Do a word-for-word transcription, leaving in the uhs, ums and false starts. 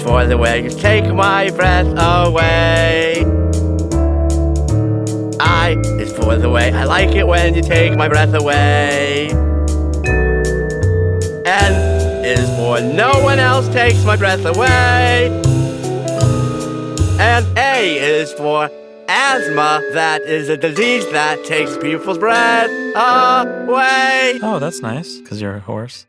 for the way you take my breath away. I is for the way I like it when you take my breath away. N is for no one else takes my breath away. And A is for asthma. That is a disease that takes people's breath away. Oh, that's nice, because you're a horse.